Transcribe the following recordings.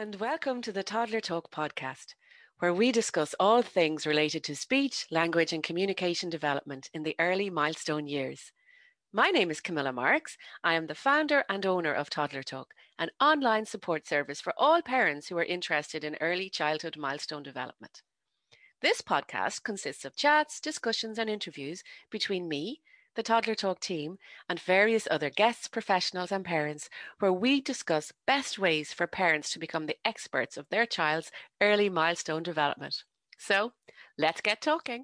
and welcome to the Toddler Talk podcast, where we discuss all things related to speech, language, and communication development in the early milestone years. My name is Camilla Marks. I am the founder and owner of Toddler Talk, an online support service for all parents who are interested in early childhood milestone development. This podcast consists of chats, discussions, and interviews between me, the Toddler Talk team, and various other guests, professionals, and parents, where we discuss best ways for parents to become the experts of their child's early milestone development. So, let's get talking.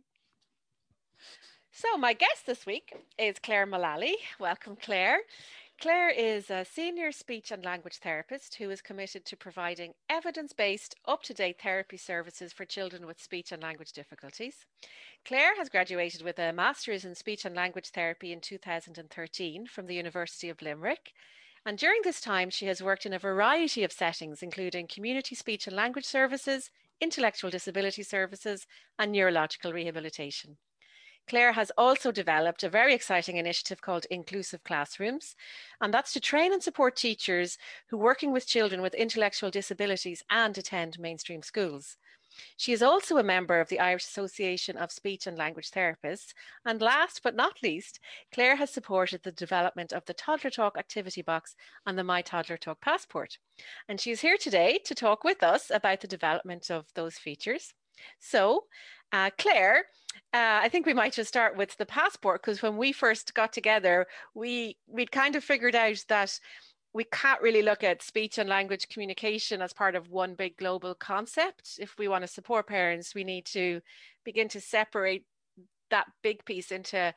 So, my guest this week is Claire Mullally. Welcome, Claire. Claire is a senior speech and language therapist who is committed to providing evidence-based, up-to-date therapy services for children with speech and language difficulties. Claire has graduated with a master's in speech and language therapy in 2013 from the University of Limerick. And during this time, she has worked in a variety of settings, including community speech and language services, intellectual disability services, and neurological rehabilitation. Claire has also developed a very exciting initiative called Inclusive Classrooms, and that's to train and support teachers who are working with children with intellectual disabilities and attend mainstream schools. She is also a member of the Irish Association of Speech and Language Therapists. And last but not least, Claire has supported the development of the Toddler Talk Activity Box and the My Toddler Talk Passport. And she is here today to talk with us about the development of those features. So, Claire, I think we might just start with the passport, because when we first got together, we'd kind of figured out that we can't really look at speech and language communication as part of one big global concept. If we want to support parents, we need to begin to separate that big piece into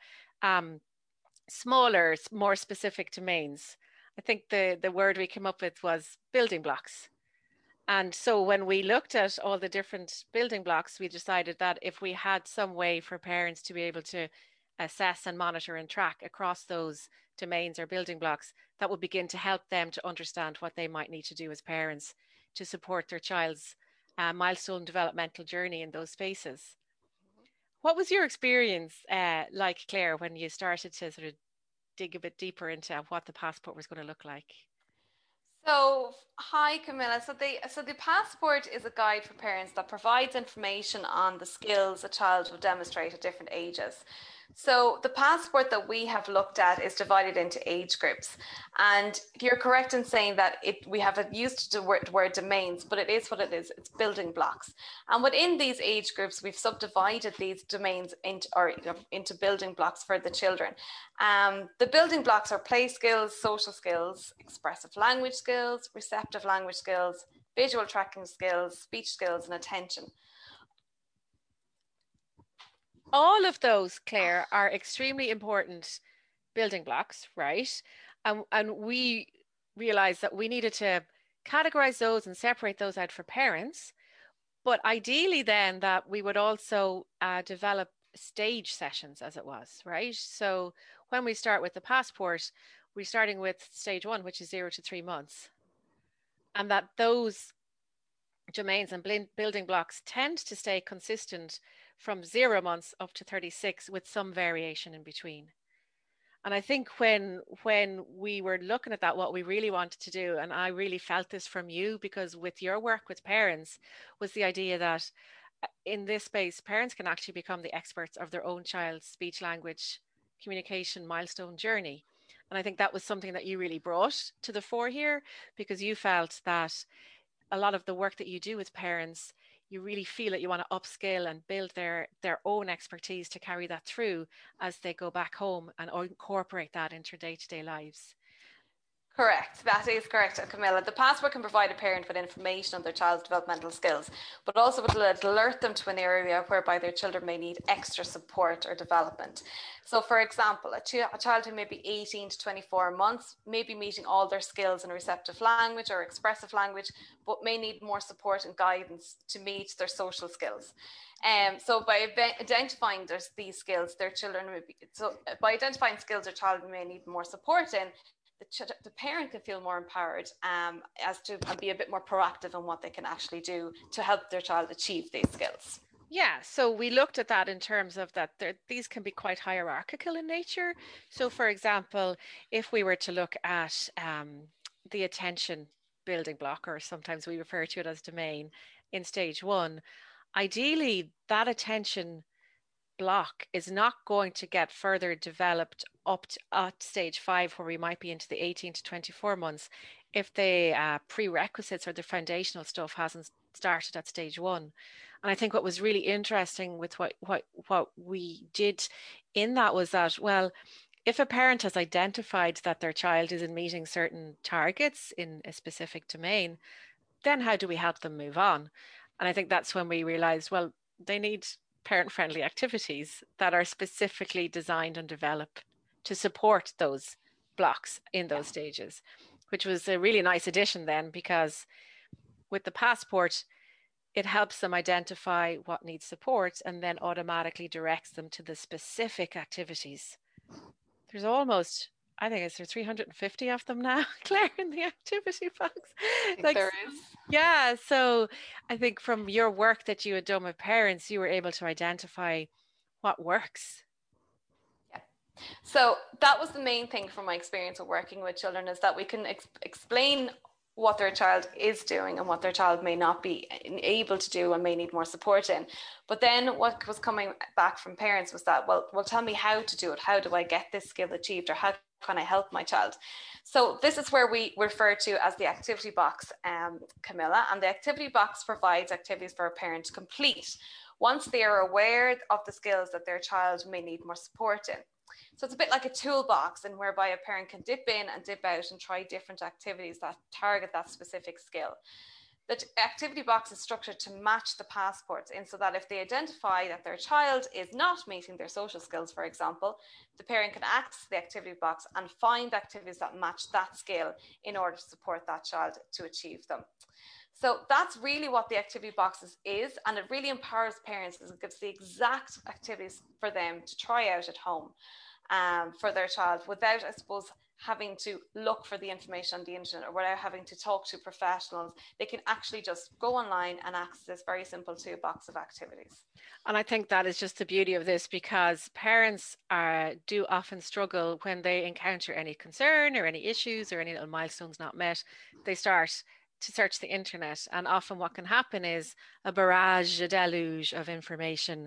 smaller, more specific domains. I think the word we came up with was building blocks. And so when we looked at all the different building blocks, we decided that if we had some way for parents to be able to assess and monitor and track across those domains or building blocks, that would begin to help them to understand what they might need to do as parents to support their child's milestone developmental journey in those spaces. What was your experience like, Claire, when you started to sort of dig a bit deeper into what the passport was going to look like? So, hi Camilla. So the passport is a guide for parents that provides information on the skills a child will demonstrate at different ages. So the passport that we have looked at is divided into age groups, and you're correct in saying that we have used the word domains, but it is what it is. It's building blocks, and within these age groups, we've subdivided these domains into building blocks for the children. The building blocks are play skills, social skills, expressive language skills, receptive language skills, visual tracking skills, speech skills, and attention. All of those, Claire, are extremely important building blocks, right? And we realized that we needed to categorize those and separate those out for parents. But ideally, then, that we would also develop stage sessions as it was, right? So when we start with the passport, we're starting with stage one, which is 0 to 3 months. And that those domains and building blocks tend to stay consistent from 0 months up to 36 with some variation in between. And I think when we were looking at that, what we really wanted to do, and I really felt this from you, because with your work with parents, was the idea that in this space, parents can actually become the experts of their own child's speech, language, communication milestone journey. And I think that was something that you really brought to the fore here, because you felt that a lot of the work that you do with parents, you really feel that you want to upskill and build their own expertise to carry that through as they go back home and incorporate that into their day-to-day lives. Correct. That is correct, Camilla. The passport can provide a parent with information on their child's developmental skills, but also it will alert them to an area whereby their children may need extra support or development. So, for example, a child who may be 18 to 24 months may be meeting all their skills in receptive language or expressive language, but may need more support and guidance to meet their social skills. So by identifying these skills, their children may be, so by identifying skills their child may need more support in, the parent can feel more empowered as to and be a bit more proactive in what they can actually do to help their child achieve these skills. Yeah, so we looked at that in terms of that these can be quite hierarchical in nature. So, for example, if we were to look at the attention building block, or sometimes we refer to it as domain, in stage one, ideally that attention block is not going to get further developed up to at stage 5, where we might be into the 18 to 24 months, if the prerequisites or the foundational stuff hasn't started at stage 1. And I think what was really interesting with what we did in that was that, well, if a parent has identified that their child isn't meeting certain targets in a specific domain, then how do we help them move on? And I think that's when we realized, well, they need parent-friendly activities that are specifically designed and developed to support those blocks in those stages, which was a really nice addition then, because with the passport, it helps them identify what needs support and then automatically directs them to the specific activities. There's almost, I think there's 350 of them now, Claire, in the activity box. Like, there is. Yeah. So I think from your work that you had done with parents, you were able to identify what works. Yeah. So that was the main thing from my experience of working with children, is that we can explain what their child is doing and what their child may not be able to do and may need more support in. But then what was coming back from parents was that, well, tell me how to do it. How do I get this skill achieved, or how can I help my child? So this is where we refer to as the activity box, Camilla. And the activity box provides activities for a parent to complete once they are aware of the skills that their child may need more support in. So it's a bit like a toolbox, and whereby a parent can dip in and dip out and try different activities that target that specific skill. The activity box is structured to match the passports in, so that if they identify that their child is not meeting their social skills, for example, the parent can access the activity box and find activities that match that skill in order to support that child to achieve them. So that's really what the activity boxes is, and it really empowers parents, as it gives the exact activities for them to try out at home for their child, without, I suppose, having to look for the information on the internet, or without having to talk to professionals. They can actually just go online and access this very simple toolbox of activities. And I think that is just the beauty of this, because parents do often struggle when they encounter any concern or any issues or any little milestones not met. They start to search the internet, and often what can happen is a barrage, a deluge of information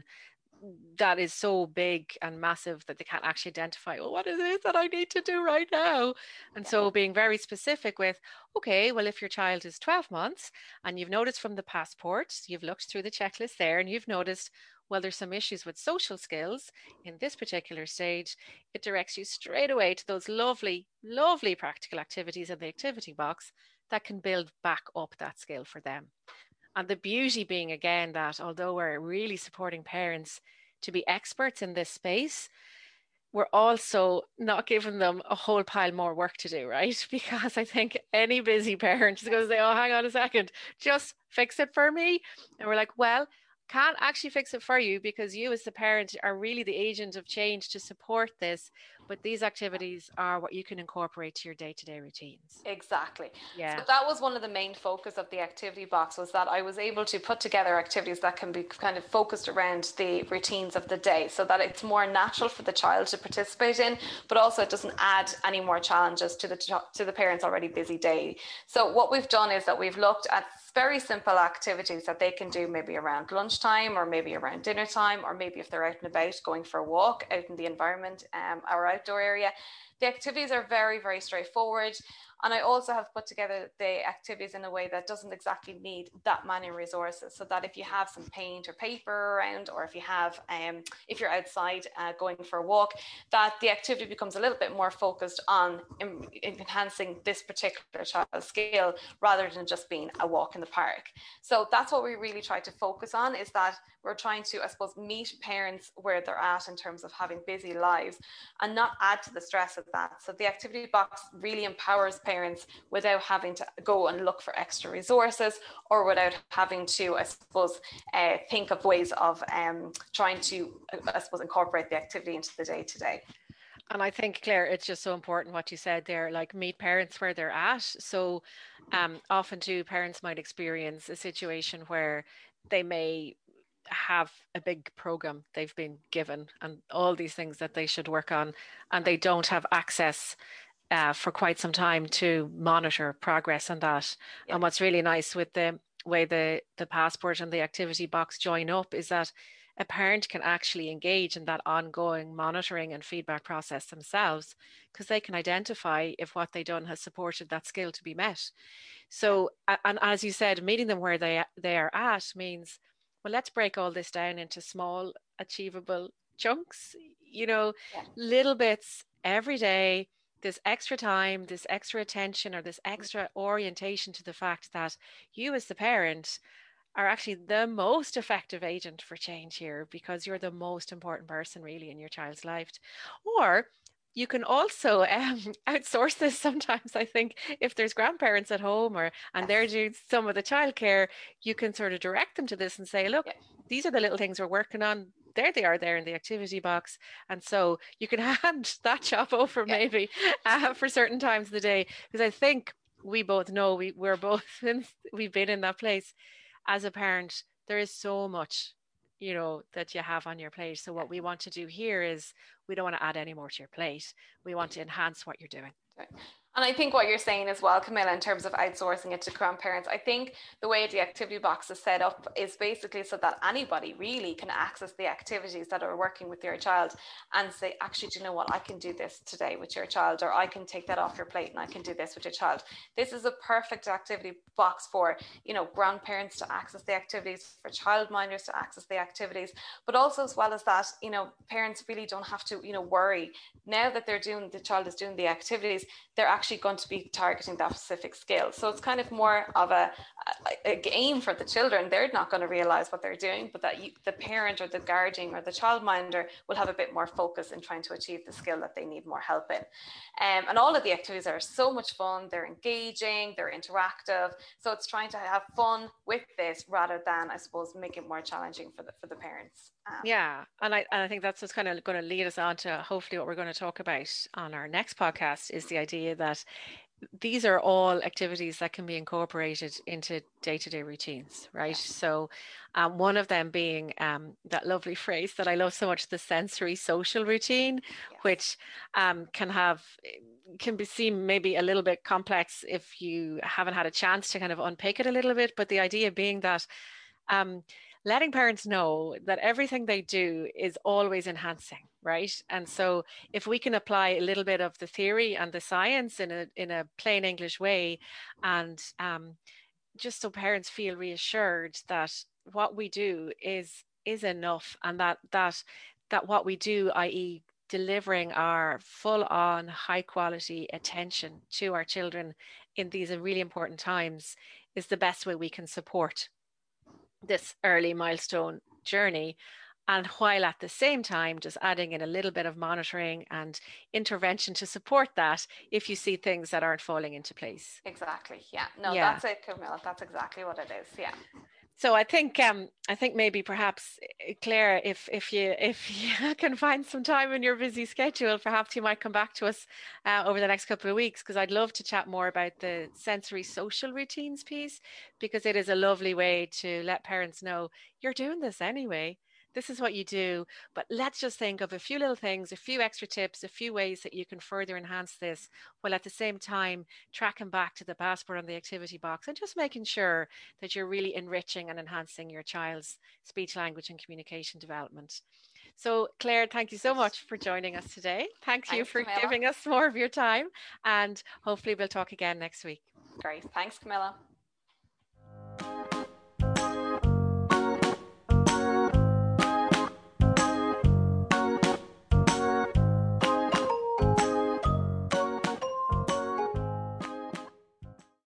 that is so big and massive that they can't actually identify, well, what is it that I need to do right now? And so being very specific with, okay, well, if your child is 12 months and you've noticed from the passport, you've looked through the checklist there and you've noticed, well, there's some issues with social skills in this particular stage, it directs you straight away to those lovely, lovely practical activities in the activity box that can build back up that skill for them. And the beauty being, again, that although we're really supporting parents to be experts in this space, we're also not giving them a whole pile more work to do, right? Because I think any busy parent is going to say, oh, hang on a second, just fix it for me. And we're like, well, can't actually fix it for you, because you as the parent are really the agent of change to support this. But these activities are what you can incorporate to your day-to-day routines. Exactly. Yeah. So that was one of the main focus of the activity box, was that I was able to put together activities that can be kind of focused around the routines of the day, so that it's more natural for the child to participate in, but also it doesn't add any more challenges to the parents' already busy day. So what we've done is that we've looked at very simple activities that they can do, maybe around lunchtime, or maybe around dinner time, or maybe if they're out and about going for a walk out in the environment, our outdoor area. The activities are very, very straightforward. And I also have put together the activities in a way that doesn't exactly need that many resources, so that if you have some paint or paper around, or if you have, if you're outside going for a walk, that the activity becomes a little bit more focused on enhancing this particular child's skill, rather than just being a walk in the park. So that's what we really try to focus on, is that we're trying to, I suppose, meet parents where they're at in terms of having busy lives, and not add to the stress of that. So the activity box really empowers parents without having to go and look for extra resources, or without having to, I suppose, think of ways of trying to, I suppose, incorporate the activity into the day-to-day. And I think, Claire, it's just so important what you said there, like meet parents where they're at. So often too, parents might experience a situation where they may have a big program they've been given and all these things that they should work on, and they don't have access for quite some time to monitor progress on that. Yeah. And what's really nice with the way the passport and the activity box join up is that a parent can actually engage in that ongoing monitoring and feedback process themselves because they can identify if what they've done has supported that skill to be met. Yeah. So, and as you said, meeting them where they are at means, well, let's break all this down into small, achievable chunks, Yeah. little bits every day, this extra time, this extra attention, or this extra orientation to the fact that you, as the parent, are actually the most effective agent for change here because you're the most important person really in your child's life. Or you can also outsource this sometimes. I think if there's grandparents at home and they're Yes. doing some of the childcare, you can sort of direct them to this and say, look, Yeah. these are the little things we're working on. There they are there in the activity box. And so you can hand that job over Yeah. maybe for certain times of the day. Because I think we both know we're both, we've been in that place as a parent, there is so much, that you have on your plate. So Yeah. what we want to do here is we don't want to add any more to your plate. We want to enhance what you're doing. Right. And I think what you're saying as well, Camilla, in terms of outsourcing it to grandparents, I think the way the activity box is set up is basically so that anybody really can access the activities that are working with your child and say, actually, do you know what? I can do this today with your child, or I can take that off your plate and I can do this with your child. This is a perfect activity box for, grandparents to access the activities, for childminders to access the activities, but also as well as that, parents really don't have to, worry now that the child is doing the activities, they're actually going to be targeting that specific skill. So it's kind of more of a game for the children. They're not going to realize what they're doing, but that the parent or the guardian or the childminder will have a bit more focus in trying to achieve the skill that they need more help in. And all of the activities are so much fun. They're engaging, they're interactive. So it's trying to have fun with this rather than, I suppose, make it more challenging for the parents. Yeah, and I think that's what's kind of going to lead us on to hopefully what we're going to talk about on our next podcast is the idea that these are all activities that can be incorporated into day-to-day routines, right? Yeah. So one of them being that lovely phrase that I love so much, the sensory social routine, Yes. which can be seem maybe a little bit complex if you haven't had a chance to kind of unpick it a little bit. But the idea being that um, letting parents know that everything they do is always enhancing, right? And so if we can apply a little bit of the theory and the science in a plain English way, and just so parents feel reassured that what we do is enough, and that what we do, i.e., delivering our full on high quality attention to our children in these really important times is the best way we can support this early milestone journey. And while at the same time, just adding in a little bit of monitoring and intervention to support that if you see things that aren't falling into place. Exactly. Yeah. No, Yeah. that's it, Camilla. That's exactly what it is. Yeah. So I think maybe perhaps Claire, if you can find some time in your busy schedule, perhaps you might come back to us over the next couple of weeks because I'd love to chat more about the sensory social routines piece because it is a lovely way to let parents know you're doing this anyway. This is what you do, but let's just think of a few little things, a few extra tips, a few ways that you can further enhance this, while at the same time tracking back to the passport on the activity box and just making sure that you're really enriching and enhancing your child's speech, language, and communication development. So, Claire, thank you so much for joining us today. Thank you Thanks, for Camilla. giving us more of your time, and hopefully, we'll talk again next week. Great. Thanks, Camilla.